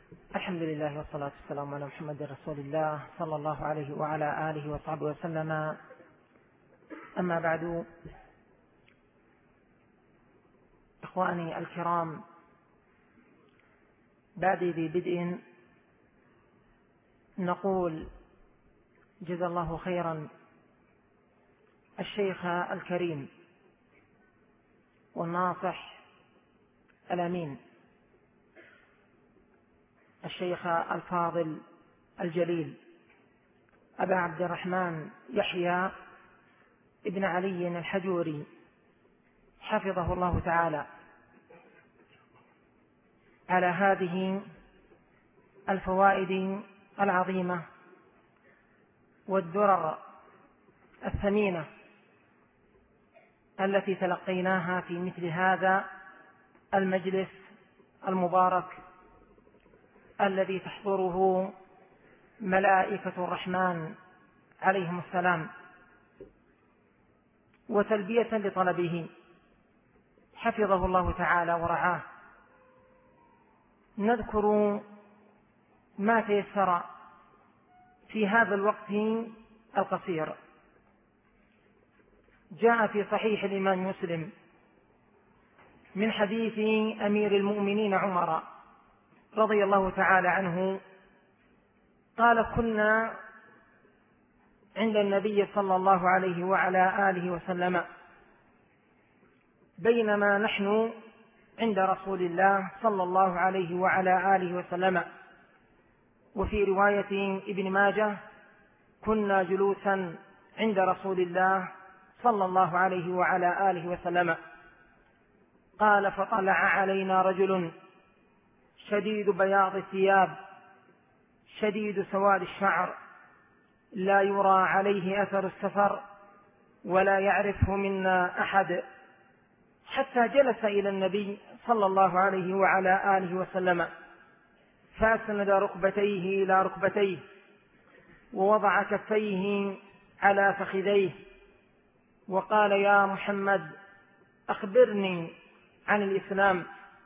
الحمد لله والصلاة والسلام على محمد رسول الله صلى الله عليه وعلى آله وصحبه وسلم. أما بعد، إخواني الكرام، بعد ذي بدء نقول جزا الله خيرا الشيخ الكريم والناصح الأمين الشيخ الفاضل الجليل أبا عبد الرحمن يحيى ابن علي الحجوري حفظه الله تعالى على هذه الفوائد العظيمة والدرر الثمينة التي تلقيناها في مثل هذا المجلس المبارك الذي تحضره ملائكة الرحمن عليهم السلام وتلبية لطلبه حفظه الله تعالى ورعاه. نذكر ما تيسر في هذا الوقت القصير. جاء في صحيح الإمام مسلم من حديث أمير المؤمنين عمر رضي الله تعالى عنه قال: كنا عند النبي صلى الله عليه وعلى آله وسلم بينما نحن عند رسول الله صلى الله عليه وعلى آله وسلم. وفي رواية ابن ماجه: كنا جلوسا عند رسول الله صلى الله عليه وعلى آله وسلم. قال: فطلع علينا رجل شديد بياض الثياب شديد سواد الشعر لا يرى عليه أثر السفر ولا يعرفه منا أحد، حتى جلس إلى النبي صلى الله عليه وعلى آله وسلم فأسند ركبتيه إلى ركبتيه ووضع كفيه على فخذيه وقال: يا محمد، أخبرني عن الإسلام.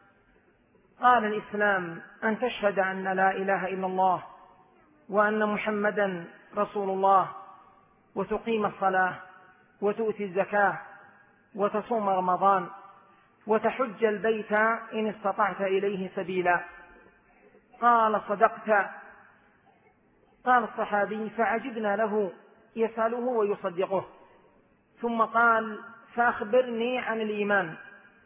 قال: الإسلام أن تشهد أن لا إله إلا الله وأن محمدا رسول الله، وتقيم الصلاة وتؤتي الزكاة وتصوم رمضان وتحج البيت إن استطعت إليه سبيلا. قال: صدقت. قال الصحابي: فعجبنا له يسأله ويصدقه، ثم قال: فأخبرني عن الإيمان.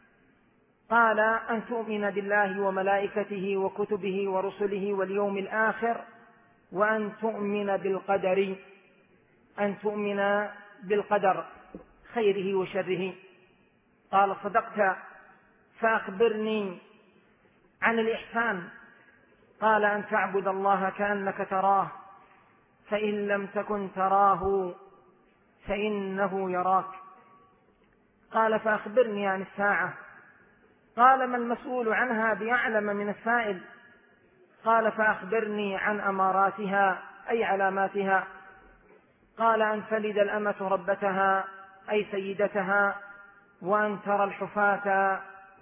قال: أن تؤمن بالله وملائكته وكتبه ورسله واليوم الآخر، وأن تؤمن بالقدر، أن تؤمن بالقدر خيره وشره. قال: صدقت. فأخبرني عن الإحسان. قال: أن تعبد الله كأنك تراه، فإن لم تكن تراه فإنه يراك. قال: فأخبرني عن الساعة. قال: ما المسؤول عنها بأعلم من السائل. قال: فأخبرني عن أماراتها أي علاماتها. قال: أن تلد الأمة ربتها أي سيدتها، وأن ترى الحفاة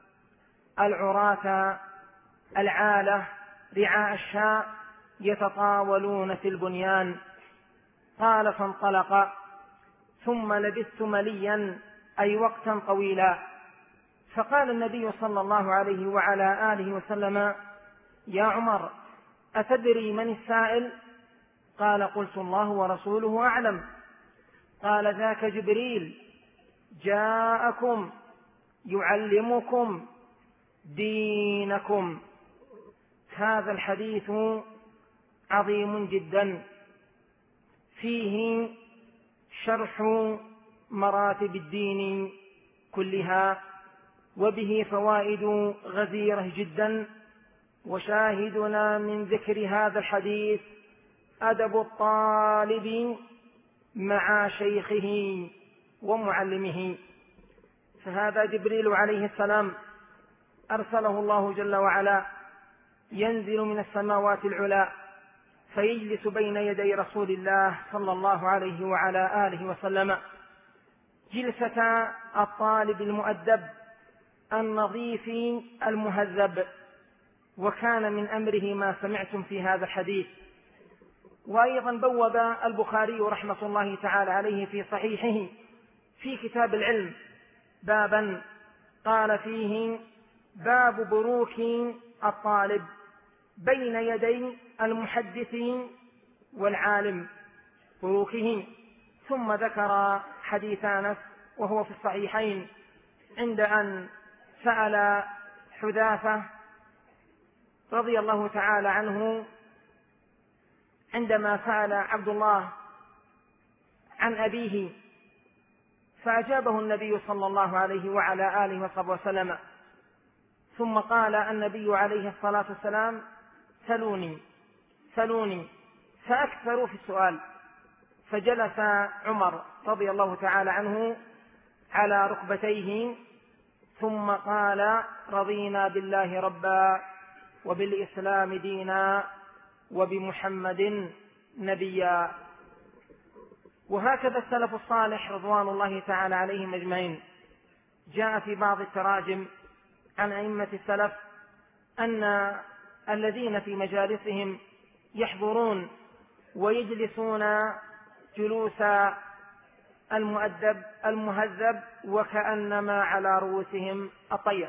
العراة العالة رعاء الشاء يتطاولون في البنيان. قال: فانطلق، ثم لبثت مليا أي وقتا طويلا. فقال النبي صلى الله عليه وعلى آله وسلم: يا عمر، أتدري من السائل؟ قال: قلت: الله ورسوله أعلم. قال: ذاك جبريل جاءكم يعلمكم دينكم. هذا الحديث عظيم جدا، فيه شرح مراتب الدين كلها، وبه فوائد غزيرة جدا. وشاهدنا من ذكر هذا الحديث أدب الطالب مع شيخه ومعلمه. فهذا جبريل عليه السلام أرسله الله جل وعلا ينزل من السماوات العلى فيجلس بين يدي رسول الله صلى الله عليه وعلى آله وسلم جلسة الطالب المؤدب النظيف المهذب، وكان من أمره ما سمعتم في هذا الحديث. وأيضا بوب البخاري رحمة الله تعالى عليه في صحيحه في كتاب العلم بابا قال فيه: باب بروك الطالب بين يدي المحدث والعالم، بروكه. ثم ذكر حديث أنس وهو في الصحيحين عند أن سأل حذافة رضي الله تعالى عنه، عندما سأل عبد الله عن أبيه، فأجابه النبي صلى الله عليه وعلى آله وصحبه وسلم، ثم قال النبي عليه الصلاة والسلام: سلوني سلوني، فأكثروا في السؤال. فجلس عمر رضي الله تعالى عنه على ركبتيه ثم قال: رضينا بالله ربا وبالإسلام دينا وبمحمد نبيا. وهكذا السلف الصالح رضوان الله تعالى عليهم أجمعين. جاء في بعض التراجم عن أئمة السلف أن الذين في مجالسهم يحضرون ويجلسون جلوس المؤدب المهذب وكأنما على رؤوسهم الطير.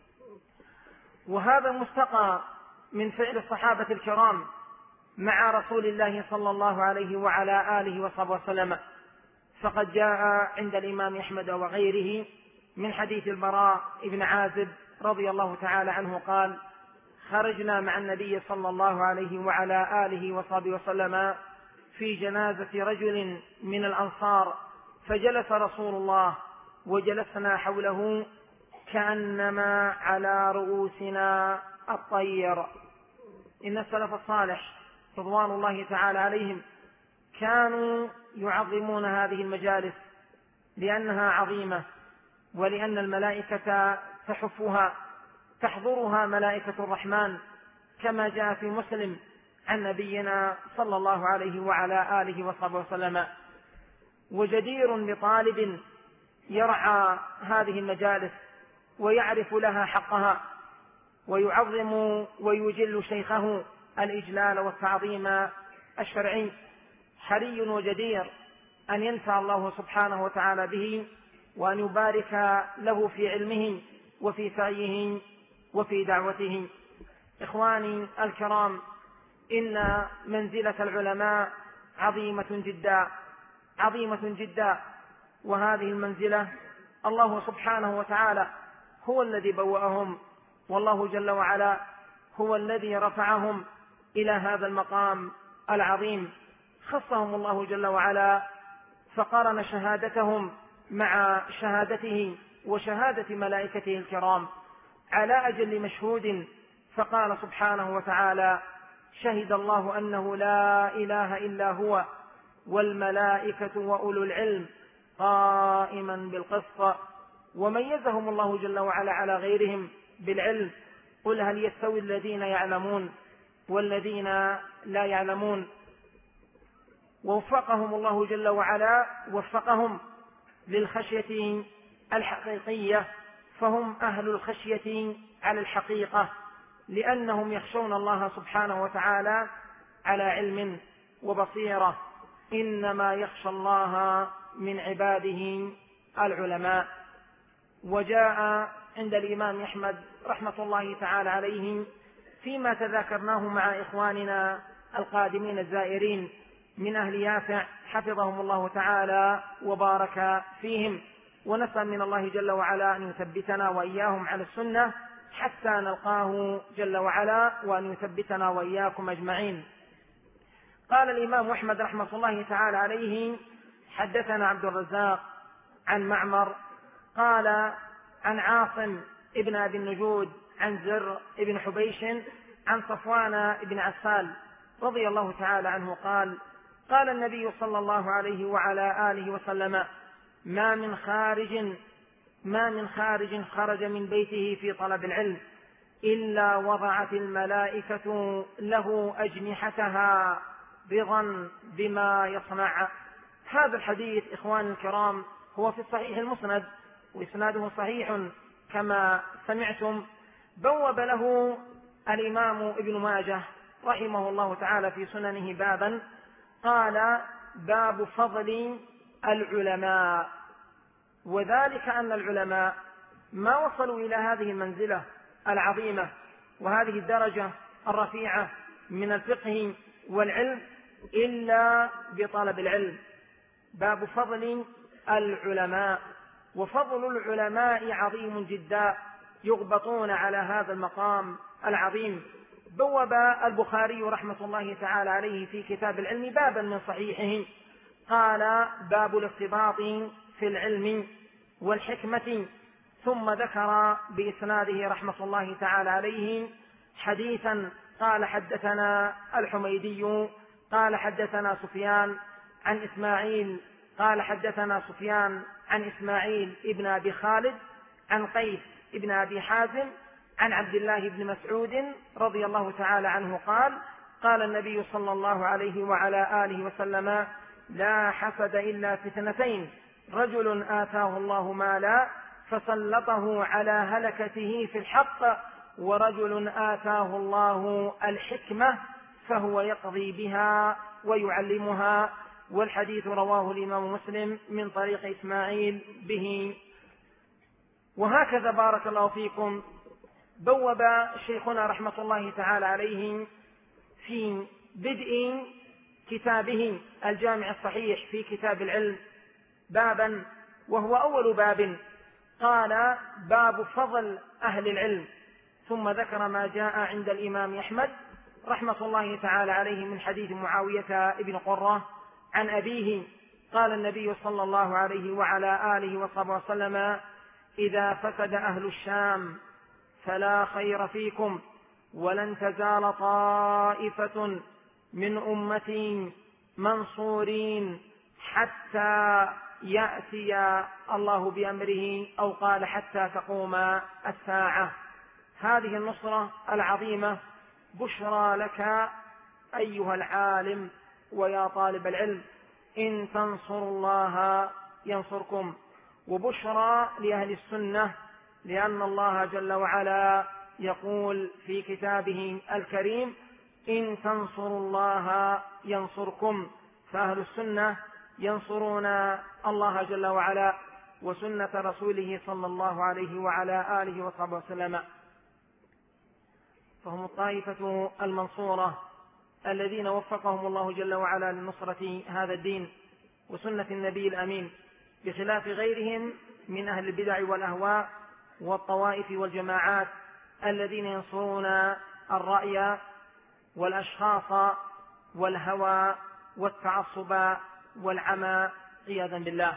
وهذا مستقى من فعل الصحابة الكرام مع رسول الله صلى الله عليه وعلى آله وصحبه وسلم. فقد جاء عند الإمام أحمد وغيره من حديث البراء بن عازب رضي الله تعالى عنه قال: خرجنا مع النبي صلى الله عليه وعلى آله وصحبه وسلم في جنازة رجل من الأنصار، فجلس رسول الله وجلسنا حوله كأنما على رؤوسنا الطير. إن السلف الصالح رضوان الله تعالى عليهم كانوا يعظمون هذه المجالس لأنها عظيمة، ولأن الملائكة تحفها، تحضرها ملائكة الرحمن، كما جاء في مسلم عن نبينا صلى الله عليه وعلى آله وصحبه وسلم. وجدير بطالب يرعى هذه المجالس ويعرف لها حقها ويعظم ويجل شيخه الإجلال والتعظيم الشرعي، حري وجدير أن ينفع الله سبحانه وتعالى به وأن يبارك له في علمه وفي سعيه وفي دعوته. إخواني الكرام، إن منزلة العلماء عظيمة جدا عظيمة جدا، وهذه المنزلة الله سبحانه وتعالى هو الذي بوأهم، والله جل وعلا هو الذي رفعهم إلى هذا المقام العظيم. خصهم الله جل وعلا فقارن شهادتهم مع شهادته وشهادة ملائكته الكرام على أجل مشهود، فقال سبحانه وتعالى: شهد الله أنه لا إله إلا هو والملائكة وأولو العلم قائما بالقسط. وميزهم الله جل وعلا على غيرهم بالعلم: قل هل يستوي الذين يعلمون والذين لا يعلمون. ووفقهم الله جل وعلا، وفقهم للخشية الحقيقية، فهم أهل الخشية على الحقيقة، لأنهم يخشون الله سبحانه وتعالى على علم وبصيرة. إنما يخشى الله من عباده العلماء. وجاء عند الإمام أحمد رحمة الله تعالى عليه فيما تذاكرناه مع إخواننا القادمين الزائرين من أهل يافع حفظهم الله تعالى وبارك فيهم، ونسأل من الله جل وعلا أن يثبتنا وإياهم على السنة حتى نلقاه جل وعلا، وأن يثبتنا وإياكم أجمعين. قال الإمام أحمد رحمة الله تعالى عليه: حدثنا عبد الرزاق عن معمر قال عن عاصم ابن أبي النجود عن زر ابن حبيش عن صفوان ابن عسال رضي الله تعالى عنه قال: قال النبي صلى الله عليه وعلى آله وسلم: ما من خارج خرج من بيته في طلب العلم إلا وضعت الملائكة له أجنحتها رضا بما يصنع. هذا الحديث إخواني الكرام هو في الصحيح المسند، وإسناده صحيح كما سمعتم. بوب له الإمام ابن ماجه رحمه الله تعالى في سننه بابا قال: باب فضل العلماء. وذلك أن العلماء ما وصلوا إلى هذه المنزلة العظيمة وهذه الدرجة الرفيعة من الفقه والعلم إلا بطلب العلم. باب فضل العلماء. وفضل العلماء عظيم جدا، يغبطون على هذا المقام العظيم. بوب البخاري رحمة الله تعالى عليه في كتاب العلم بابا من صحيحه قال: باب الارتباط في العلم والحكمة، ثم ذكر بإسناده رحمة الله تعالى عليه حديثا قال: حدثنا الحميدي قال: حدثنا سفيان عن إسماعيل قال: حدثنا سفيان عن إسماعيل ابن أبي خالد عن قيس ابن أبي حازم عن عبد الله بن مسعود رضي الله تعالى عنه قال: قال النبي صلى الله عليه وعلى آله وسلم: لا حسد إلا في اثنتين: رجل آتاه الله مالا فسلطه على هلكته في الحق، ورجل آتاه الله الحكمة فهو يقضي بها ويعلمها. والحديث رواه الإمام مسلم من طريق إسماعيل به. وهكذا بارك الله فيكم بوب شيخنا رحمة الله تعالى عليه في بدء كتابه الجامع الصحيح في كتاب العلم بابا، وهو أول باب، قال: باب فضل أهل العلم. ثم ذكر ما جاء عند الإمام أحمد رحمة الله تعالى عليه من حديث معاوية ابن قرة عن أبيه قال النبي صلى الله عليه وعلى آله وصحبه وسلم: إذا فسد أهل الشام فلا خير فيكم، ولن تزال طائفة من أمتي منصورين حتى يأتي الله بأمره، أو قال: حتى تقوم الساعة. هذه النصرة العظيمة بشرى لك أيها العالم ويا طالب العلم، إن تنصروا الله ينصركم. وبشرى لأهل السنة، لأن الله جل وعلا يقول في كتابه الكريم: إن تنصروا الله ينصركم. فأهل السنة ينصرون الله جل وعلا وسنة رسوله صلى الله عليه وعلى آله وصحبه وسلم، فهم الطائفة المنصورة الذين وفقهم الله جل وعلا لنصرة هذا الدين وسنة النبي الأمين، بخلاف غيرهم من أهل البدع والأهواء والطوائف والجماعات الذين ينصرون الرأي والأشخاص والهوى والتعصب والعمى عياذا بالله.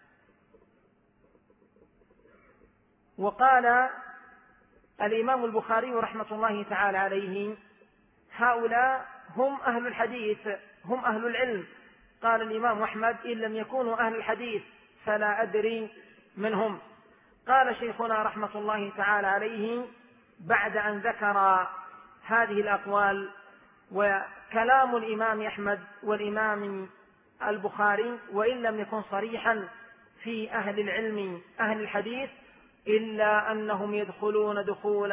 وقال الإمام البخاري رحمة الله تعالى عليه: هؤلاء هم أهل الحديث، هم أهل العلم. قال الإمام أحمد: إن لم يكونوا أهل الحديث فلا أدري منهم. قال شيخنا رحمة الله تعالى عليه بعد أن ذكر هذه الأقوال وكلام الإمام أحمد والإمام البخاري، وإن لم يكن صريحا في أهل العلم أهل الحديث، إلا أنهم يدخلون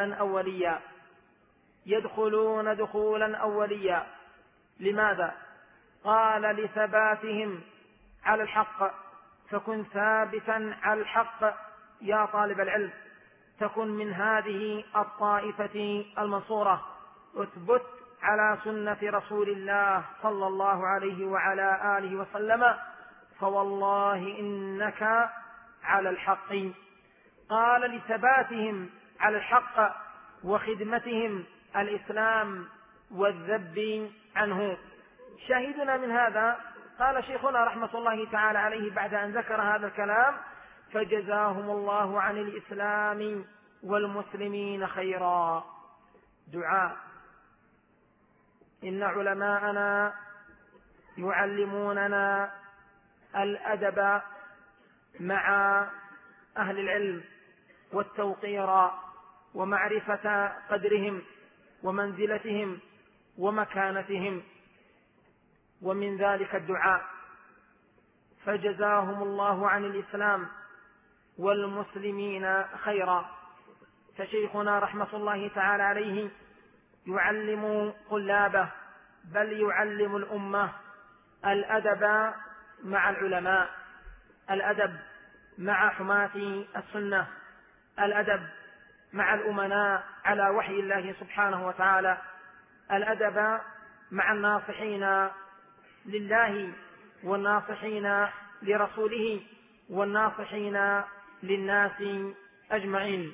دخولا أوليا. لماذا؟ قال: لثباتهم على الحق، فكن ثابتا على الحق يا طالب العلم، تكن من هذه الطائفة المنصورة، اثبت على سنة رسول الله صلى الله عليه وعلى آله وسلم، فوالله إنك على الحق. قال: لثباتهم على الحق وخدمتهم الإسلام والذب عنه. شاهدنا من هذا قال شيخنا رحمة الله تعالى عليه بعد أن ذكر هذا الكلام: فجزاهم الله عن الإسلام والمسلمين خيرا. دعاء: إن علماءنا يعلموننا الأدب مع أهل العلم والتوقير ومعرفة قدرهم ومنزلتهم ومكانتهم، ومن ذلك الدعاء: فجزاهم الله عن الإسلام والمسلمين خيرا. فشيخنا رحمة الله تعالى عليه يعلم طلابه بل يعلم الأمة الأدب مع العلماء، الأدب مع حماة السنة، الأدب مع الأمناء على وحي الله سبحانه وتعالى، الأدب مع الناصحين لله والناصحين لرسوله والناصحين للناس أجمعين.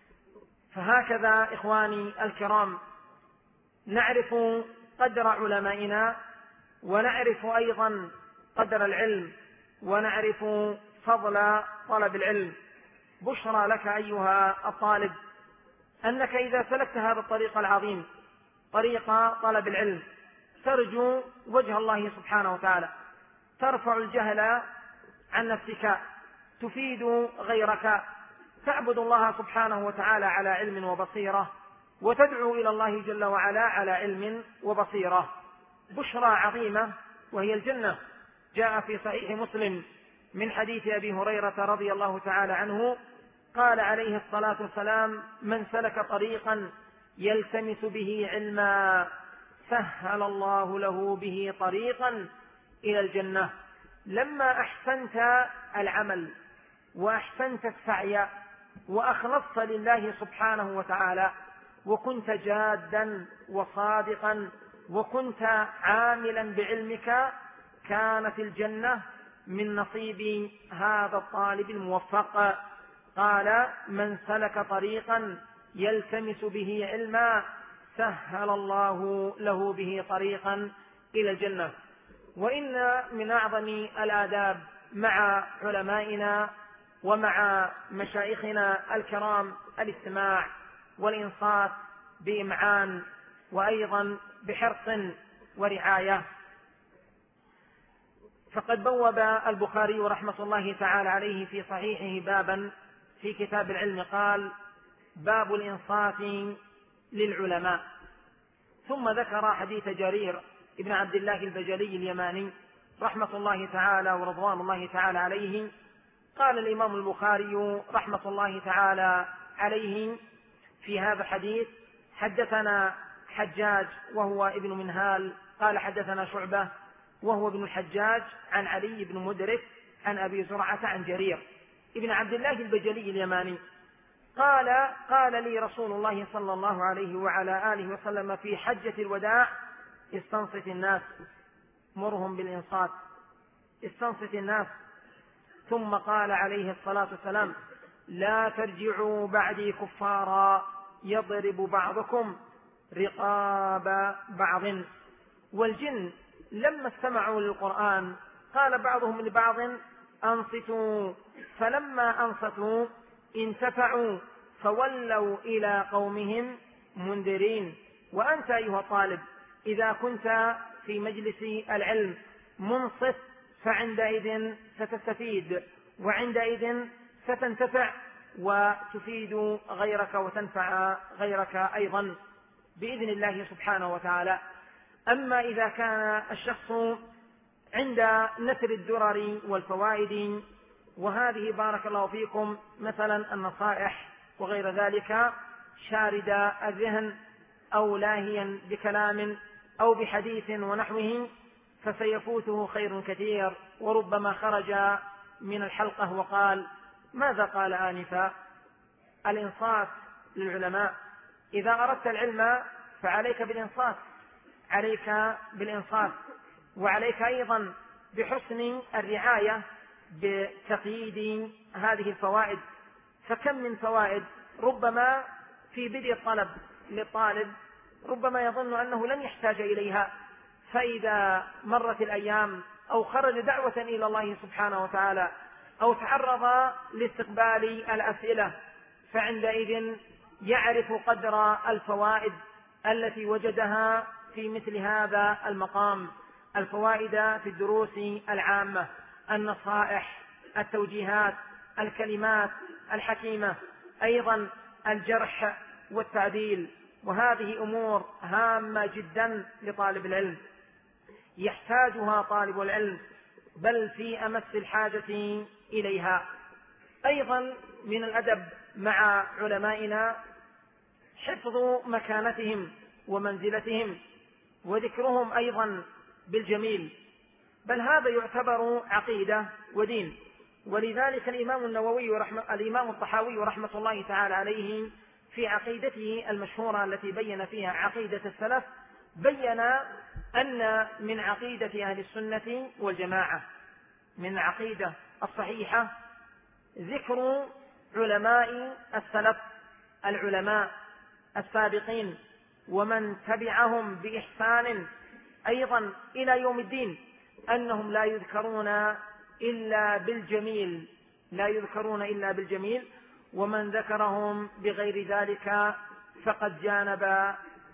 فهكذا إخواني الكرام نعرف قدر علمائنا، ونعرف أيضا قدر العلم، ونعرف فضل طلب العلم. بشرى لك أيها الطالب أنك إذا سلكت هذا الطريق العظيم، طريق طلب العلم، ترجو وجه الله سبحانه وتعالى، ترفع الجهل عن نفسك، تفيد غيرك، تعبد الله سبحانه وتعالى على علم وبصيرة، وتدعو إلى الله جل وعلا على علم وبصيرة. بشرى عظيمة وهي الجنة. جاء في صحيح مسلم من حديث أبي هريرة رضي الله تعالى عنه قال عليه الصلاة والسلام: من سلك طريقا يلتمس به علما سهل الله له به طريقا إلى الجنة. لما أحسنت العمل وأحسنت السعي وأخلصت لله سبحانه وتعالى، وكنت جادا وصادقا، وكنت عاملا بعلمك، كانت الجنة من نصيب هذا الطالب الموفق. قال: من سلك طريقا يلتمس به علما سهل الله له به طريقا إلى الجنة. وإن من أعظم الآداب مع علمائنا ومع مشايخنا الكرام الاستماع والإنصات بإمعان وأيضا بحرص ورعاية. فقد بوب البخاري رحمة الله تعالى عليه في صحيحه بابا في كتاب العلم، قال: باب الإنصات للعلماء. ثم ذكر حديث جرير ابن عبد الله البجلي اليماني رحمة الله تعالى ورضوان الله تعالى عليه. قال الإمام البخاري رحمة الله تعالى عليه في هذا الحديث: حدثنا حجاج وهو ابن منهال قال حدثنا شعبة وهو ابن الحجاج عن علي بن مدرك عن أبي زرعة عن جرير ابن عبد الله البجلي اليماني قال: قال لي رسول الله صلى الله عليه وعلى آله وسلم في حجة الوداع: استنصت الناس، مرهم بالإنصات، استنصت الناس. ثم قال عليه الصلاة والسلام: لا ترجعوا بعدي كفارا يضرب بعضكم رقاب بعض. والجن لما استمعوا للقرآن قال بعضهم لبعض: أنصتوا. فلما أنصتوا انتفعوا فولوا إلى قومهم منذرين. وأنت أيها الطالب إذا كنت في مجلس العلم منصت فعندئذ ستستفيد، وعندئذ ستنتفع وتفيد غيرك وتنفع غيرك أيضا بإذن الله سبحانه وتعالى. أما إذا كان الشخص عند نثر الدرر والفوائد، وهذه بارك الله فيكم مثلا النصائح وغير ذلك، شارد الذهن أو لاهيا بكلام أو بحديث ونحوه، فسيفوته خير كثير، وربما خرج من الحلقة وقال: ماذا قال آنفا؟ الإنصات للعلماء. إذا أردت العلم فعليك بالإنصات، عليك بالإنصات، وعليك أيضا بحسن الرعاية بتقييد هذه الفوائد. فكم من فوائد ربما في بدء الطلب للطالب ربما يظن أنه لن يحتاج إليها، فإذا مرت الأيام أو خرج دعوة إلى الله سبحانه وتعالى أو تعرض لاستقبال الأسئلة فعندئذ يعرف قدر الفوائد التي وجدها في مثل هذا المقام، الفوائد في الدروس العامة، النصائح، التوجيهات، الكلمات الحكيمة، أيضا الجرح والتعديل. وهذه أمور هامة جدا لطالب العلم يحتاجها طالب العلم، بل في أمس الحاجة إليها. أيضا من الأدب مع علمائنا حفظ مكانتهم ومنزلتهم وذكرهم أيضا بالجميل، بل هذا يعتبر عقيدة ودين. ولذلك الإمام الطحاوي رحمة الله تعالى عليه في عقيدته المشهورة التي بين فيها عقيدة السلف بين أن من عقيدة أهل السنة والجماعة من العقيدة الصحيحة ذكر علماء السلف العلماء السابقين ومن تبعهم بإحسان أيضا إلى يوم الدين، أنهم لا يذكرون إلا بالجميل، ومن ذكرهم بغير ذلك فقد جانب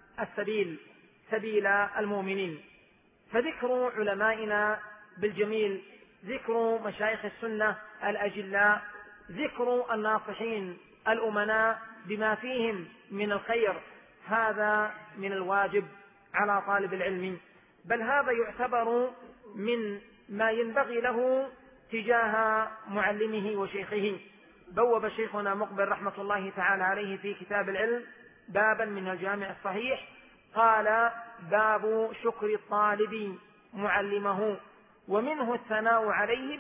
سبيل المؤمنين. فذكر علمائنا بالجميل، ذكر مشايخ السنة الأجلاء، ذكر الناصحين الأمناء بما فيهم من الخير، هذا من الواجب على طالب العلم، بل هذا يعتبر من ما ينبغي له تجاه معلمه وشيخه. بوب شيخنا مقبل رحمة الله تعالى عليه في كتاب العلم بابا من الجامع الصحيح، قال: باب شكر الطالب معلمه ومنه الثناء عليه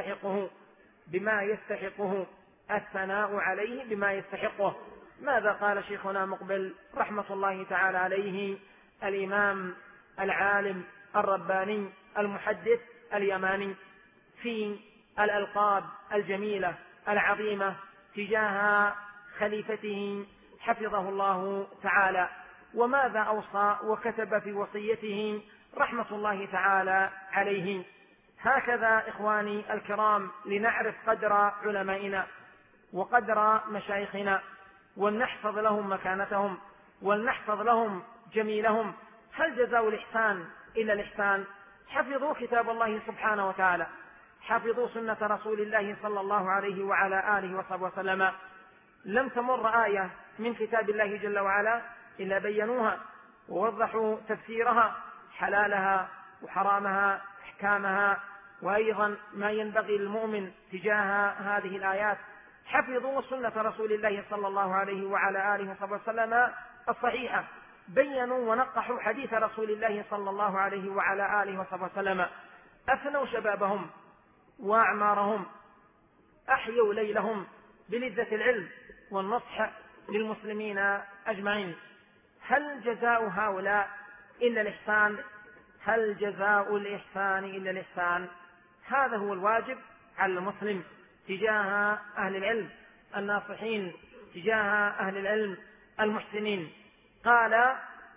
بما يستحقه الثناء عليه بما يستحقه. ماذا قال شيخنا مقبل رحمة الله تعالى عليه الإمام العالم الرباني المحدث اليماني في الألقاب الجميلة العظيمة تجاه خليفته حفظه الله تعالى، وماذا أوصى وكتب في وصيته رحمة الله تعالى عليه؟ هكذا إخواني الكرام لنعرف قدر علمائنا وقدر مشايخنا، ولنحفظ لهم مكانتهم ولنحفظ لهم جميلهم. هل جزاء الإحسان إلا الإحسان؟ حفظوا كتاب الله سبحانه وتعالى، حفظوا سنة رسول الله صلى الله عليه وعلى آله وصحبه وسلم. لم تمر آية من كتاب الله جل وعلا إلا بينوها ووضحوا تفسيرها، حلالها وحرامها، أحكامها، وأيضا ما ينبغي للمؤمن تجاه هذه الآيات. حفظوا سنة رسول الله صلى الله عليه وعلى آله وصحبه وسلم الصحيحة، بينوا ونقحوا حديث رسول الله صلى الله عليه وعلى آله وصحبه وسلم، أفنوا شبابهم وأعمارهم، أحيوا ليلهم بلذة العلم والنصح للمسلمين أجمعين. هل جزاء هؤلاء إلا الإحسان؟ هل جزاء الإحسان إلا الإحسان؟ هذا هو الواجب على المسلم تجاه أهل العلم الناصحين، تجاه أهل العلم المحسنين. قال: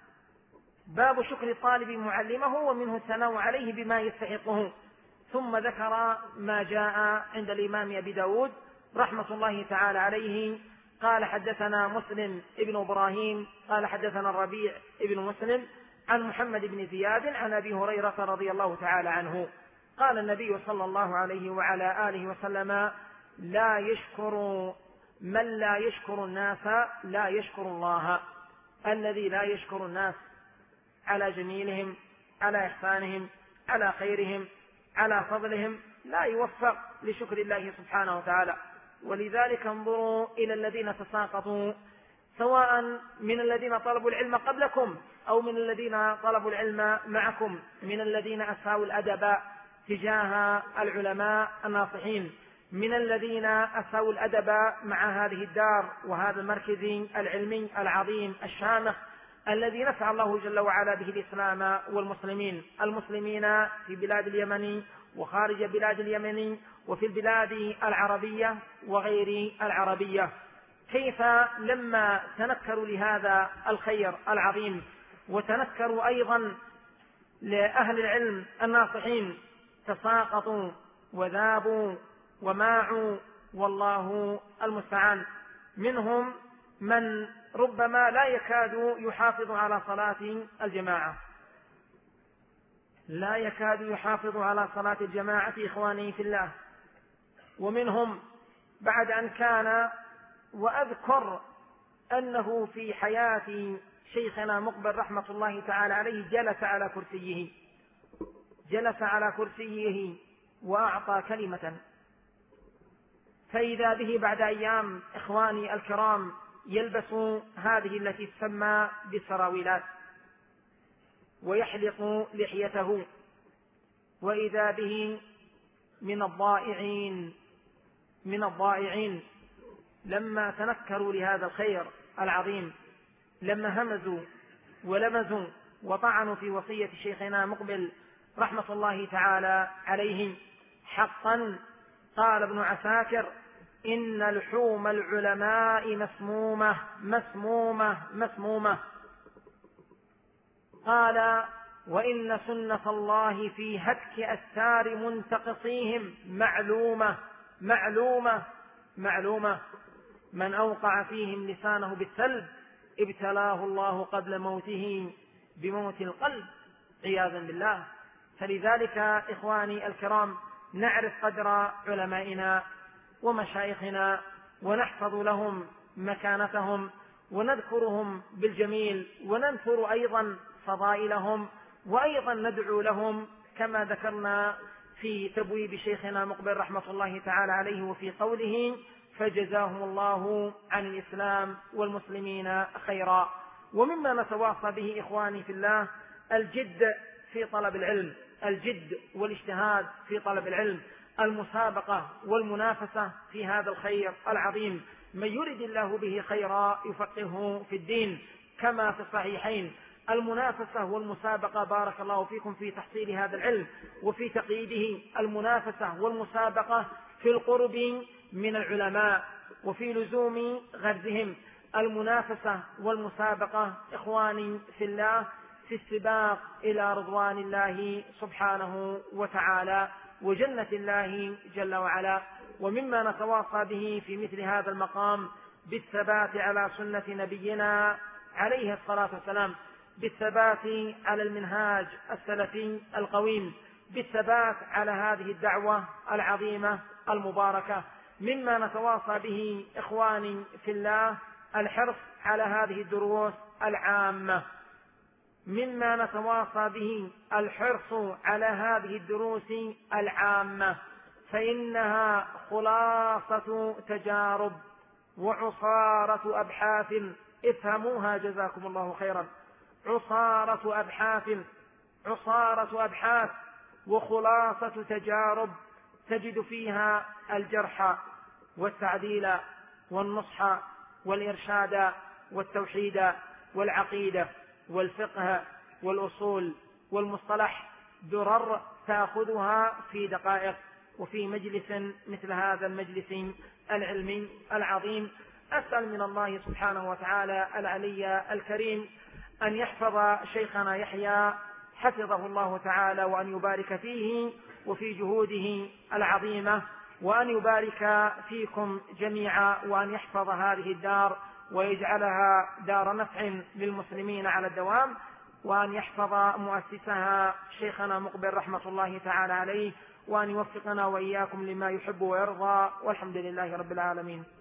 باب شكر الطالب معلمه ومنه الثناء عليه بما يستحقه. ثم ذكر ما جاء عند الإمام أبي داود رحمة الله تعالى عليه قال: حدثنا مسلم ابن إبراهيم قال: حدثنا الربيع ابن مسلم عن محمد بن زياد عن أبي هريرة رضي الله تعالى عنه قال النبي صلى الله عليه وعلى آله وسلم: لا يشكر من لا يشكر الناس لا يشكر الله. الذي لا يشكر الناس على جميلهم، على إحسانهم، على خيرهم، على فضلهم، لا يوفق لشكر الله سبحانه وتعالى. ولذلك انظروا إلى الذين تساقطوا، سواء من الذين طلبوا العلم قبلكم أو من الذين طلبوا العلم معكم، من الذين أساءوا الأدب تجاه العلماء الناصحين، من الذين أساءوا الأدب مع هذه الدار وهذا المركز العلمي العظيم الشامخ الذي نفع الله جل وعلا به الإسلام والمسلمين، المسلمين في بلاد اليمن وخارج بلاد اليمن وفي البلاد العربية وغير العربية. كيف لما تنكروا لهذا الخير العظيم وتنكروا أيضا لأهل العلم الناصحين تساقطوا وذابوا وماعوا، والله المستعان. منهم من ربما لا يكاد يحافظ على صلاة الجماعة، لا يكاد يحافظ على صلاة الجماعة إخواني في الله. ومنهم بعد أن كان، وأذكر أنه في حياة شيخنا مقبل رحمة الله تعالى عليه جلس على كرسيه وأعطى كلمة، فإذا به بعد أيام إخواني الكرام يلبس هذه التي تسمى بالسراويلات، ويحلق لحيته، وإذا به من الضائعين لما تنكروا لهذا الخير العظيم، لما همزوا ولمزوا وطعنوا في وصية شيخنا مقبل رحمة الله تعالى عليه. حقا قال ابن عساكر: إن لحوم العلماء مسمومة مسمومة مسمومة. قال: وإن سنة الله في هتك أستار منتقصيهم معلومة معلومة معلومة. من أوقع فيهم لسانه بالسلب ابتلاه الله قبل موته بموت القلب عياذا بالله. فلذلك إخواني الكرام نعرف قدر علمائنا ومشايخنا ونحفظ لهم مكانتهم ونذكرهم بالجميل وننثر أيضا فضائلهم، وأيضا ندعو لهم كما ذكرنا في تبويب شيخنا مقبل رحمة الله تعالى عليه وفي قوله: فجزاهم الله عن الإسلام والمسلمين خيرا. ومما نتواصى به إخواني في الله الجد في طلب العلم، الجد والاجتهاد في طلب العلم، المسابقة والمنافسة في هذا الخير العظيم. من يرد الله به خيرا يفقهه في الدين، كما في الصحيحين: المنافسة والمسابقة بارك الله فيكم في تحصيل هذا العلم وفي تقييده، المنافسة والمسابقة في القرب من العلماء وفي لزوم غرزهم، المنافسة والمسابقة إخواني في الله في السباق إلى رضوان الله سبحانه وتعالى وجنة الله جل وعلا. ومما نتواصى به في مثل هذا المقام بالثبات على سنة نبينا عليه الصلاة والسلام، بالثبات على المنهاج السلفي القويم، بالثبات على هذه الدعوة العظيمة المباركة. مما نتواصى به إخواني في الله الحرص على هذه الدروس العامة، مما نتواصى به الحرص على هذه الدروس العامة، فإنها خلاصة تجارب وعصارة أبحاث. افهموها جزاكم الله خيرا. عصارة أبحاث وخلاصة تجارب تجد فيها الجرح والتعديل والنصح والإرشاد والتوحيد والعقيدة والفقه والأصول والمصطلح، درر تأخذها في دقائق وفي مجلس مثل هذا المجلس العلمي العظيم. أسأل من الله سبحانه وتعالى العلي الكريم أن يحفظ شيخنا يحيى حفظه الله تعالى، وأن يبارك فيه وفي جهوده العظيمة، وأن يبارك فيكم جميعا، وأن يحفظ هذه الدار ويجعلها دار نفع للمسلمين على الدوام، وأن يحفظ مؤسسها شيخنا مقبل رحمة الله تعالى عليه، وأن يوفقنا وإياكم لما يحب ويرضى، والحمد لله رب العالمين.